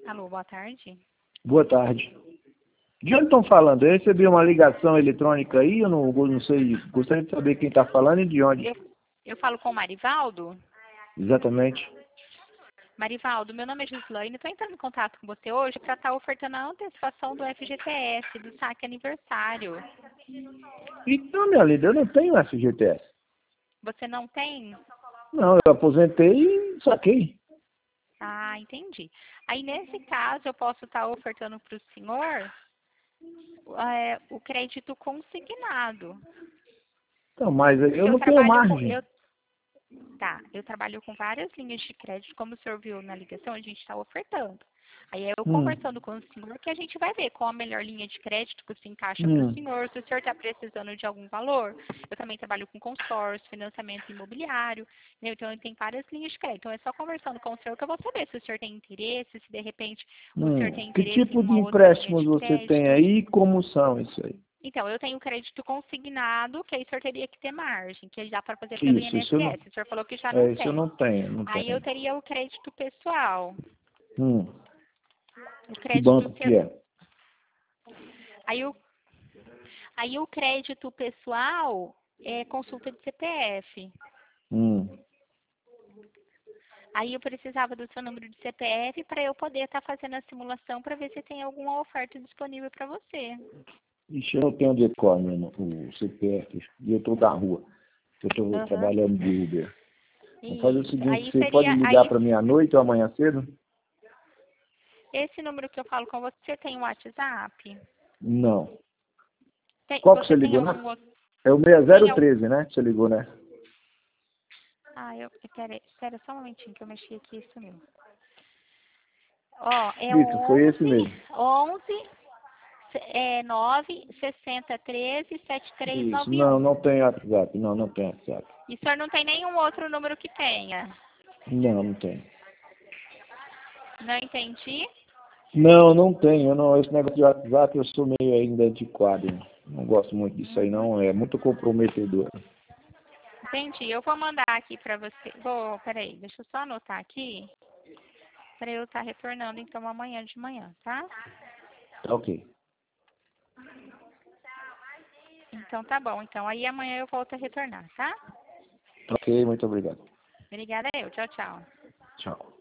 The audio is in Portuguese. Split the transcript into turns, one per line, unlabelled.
Alô, boa tarde.
Boa tarde. De onde estão falando? Eu recebi uma ligação eletrônica aí, eu não sei, gostaria de saber quem está falando e de onde.
Eu falo com o Marivaldo.
Exatamente.
Marivaldo, meu nome é Gislaine, estou entrando em contato com você hoje para estar ofertando a antecipação do FGTS, do saque aniversário.
Então, minha linda, eu não tenho FGTS.
Você não tem?
Não, eu aposentei e saquei.
Ah, entendi. Aí, nesse caso, eu posso estar ofertando para o senhor o crédito consignado.
Então, mas eu
Eu
não tenho
trabalho com...
margem.
Eu trabalho com várias linhas de crédito, como o senhor viu na ligação, a gente está ofertando. Aí eu conversando com o senhor que a gente vai ver qual a melhor linha de crédito que se encaixa para o senhor, se o senhor está precisando de algum valor. Eu também trabalho com consórcio, financiamento imobiliário, né? Então eu tenho várias linhas de crédito. Então é só conversando com o senhor que eu vou saber se o senhor tem interesse, se de repente o senhor tem
Que
interesse em
tipo de
uma outra linha
empréstimos
de
você tem
crédito.
aí e como são isso aí?
Então, eu tenho crédito consignado, que aí o senhor teria que ter margem, que dá para fazer pelo
Isso eu não,
INSS. O senhor falou que já não
isso eu
tem.
não tenho, não
Aí eu
tenho.
teria o crédito pessoal. O
Que
crédito
banco que é?
aí o crédito pessoal é consulta de CPF. Aí eu precisava do seu número de CPF para eu poder estar fazendo a simulação para ver se tem alguma oferta disponível para você.
Ixi, eu não tenho decor, mesmo, o CPF, e eu estou da rua. Eu estou
Aham.
trabalhando de Uber. Vamos fazer o
Isso.
seguinte,
Aí
você pode
seria
ligar para mim à noite ou amanhã cedo?
esse número que eu falo com você tem um WhatsApp?
Não. Qual que você
Você tem
ligou, né?
algum outro?
É o
Tem algum?
6013, né? Que você ligou, né?
Espera só um momentinho que eu mexi aqui e sumiu. Ó, é
Isso, foi esse
11
mesmo.
11 9 60 13
Isso. Não,
7391.
não tem WhatsApp. Não, não tem WhatsApp.
E o senhor não tem nenhum outro número que tenha?
Não, não tem.
Não entendi.
Não, não tenho. Não, esse negócio de WhatsApp eu sou meio ainda antiquado. Não gosto muito disso aí,
Uhum.
não. É muito comprometedor.
Entendi. Eu vou mandar aqui pra você. Peraí, deixa eu só anotar aqui pra eu estar retornando então amanhã de manhã, tá?
Tá ok.
Então tá bom. Então aí amanhã eu volto a retornar, tá?
Ok, muito obrigado.
Obrigada eu. Tchau, tchau.
Tchau.